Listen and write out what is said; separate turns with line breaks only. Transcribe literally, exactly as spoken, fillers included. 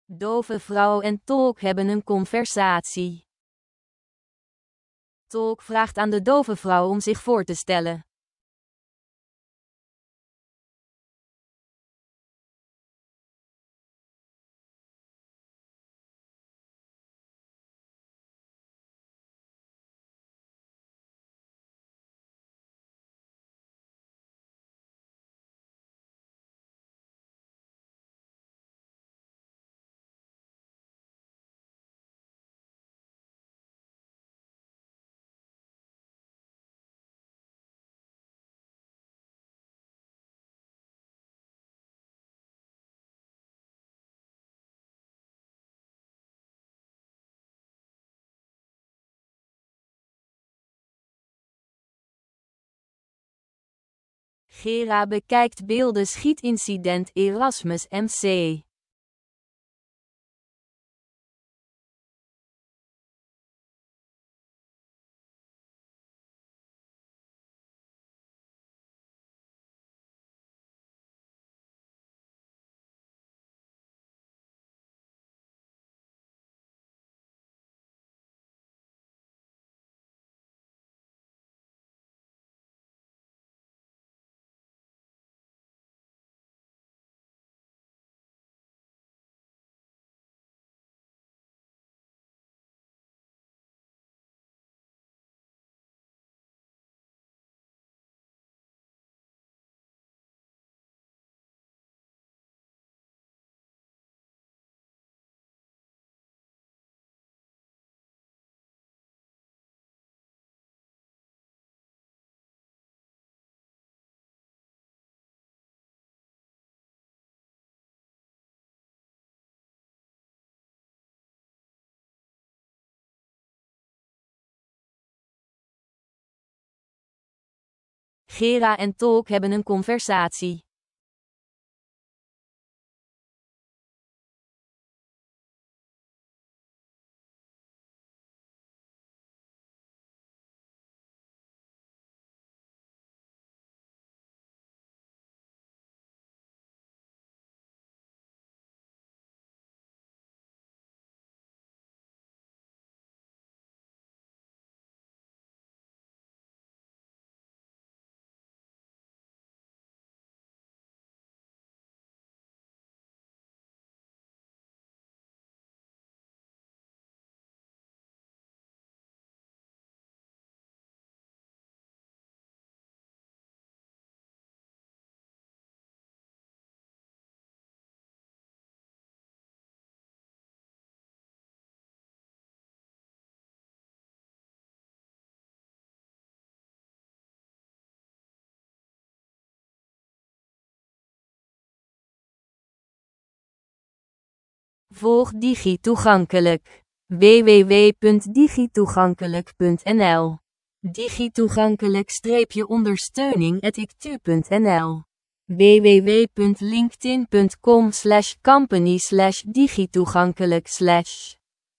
Dove vrouw en tolk hebben een conversatie. Tolk vraagt aan de dove vrouw om zich voor te stellen. Gera bekijkt beelden schietincident Erasmus M C. Gera en tolk hebben een conversatie. Volg DigiToegankelijk. w w w punt digitoegankelijk punt n l digitoegankelijk-ondersteuning at i c t u punt n l w w w punt linkedin punt com slash company slash digitoegankelijk slash